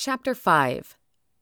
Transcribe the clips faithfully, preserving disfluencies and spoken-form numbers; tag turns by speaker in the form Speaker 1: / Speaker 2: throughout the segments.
Speaker 1: Chapter five.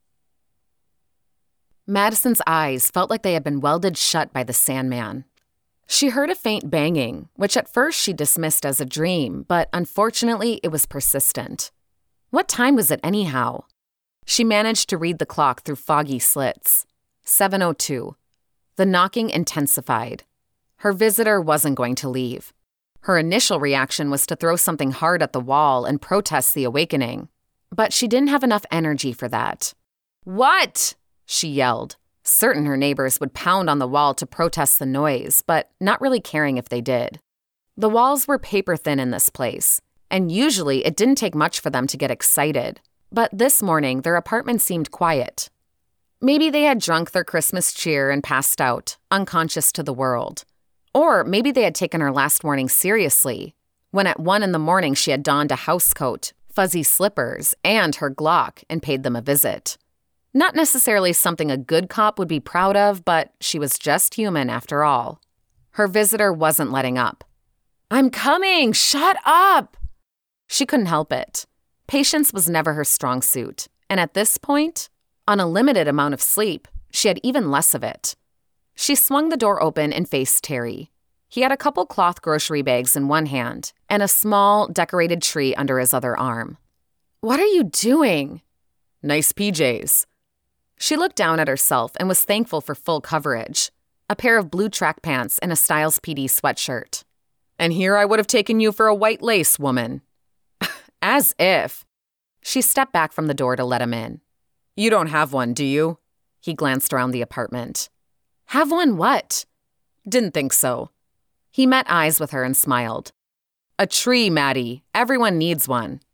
Speaker 1: Madison's eyes felt like they had been welded shut by the Sandman. She heard a faint banging, which at first she dismissed as a dream, but unfortunately it was persistent. What time was it anyhow? She managed to read the clock through foggy slits. seven oh two. The knocking intensified. Her visitor wasn't going to leave. Her initial reaction was to throw something hard at the wall and protest the awakening. But she didn't have enough energy for that. "What?" she yelled, certain her neighbors would pound on the wall to protest the noise, but not really caring if they did. The walls were paper-thin in this place, and usually it didn't take much for them to get excited. But this morning, their apartment seemed quiet. Maybe they had drunk their Christmas cheer and passed out, unconscious to the world. Or maybe they had taken her last warning seriously, when at one in the morning she had donned a housecoat, fuzzy slippers, and her Glock and paid them a visit. Not necessarily something a good cop would be proud of, but she was just human after all. Her visitor wasn't letting up. "I'm coming! Shut up!" She couldn't help it. Patience was never her strong suit, and at this point, on a limited amount of sleep, she had even less of it. She swung the door open and faced Terry. He had a couple cloth grocery bags in one hand and a small, decorated tree under his other arm. "What are you doing?" "Nice P Js." She looked down at herself and was thankful for full coverage, a pair of blue track pants and a Styles P D sweatshirt. "And here I would have taken you for a white lace woman." As if. She stepped back from the door to let him in. "You don't have one, do you?" He glanced around the apartment. "Have one what?" "Didn't think so." He met eyes with her and smiled. "A tree, Maddie. Everyone needs one.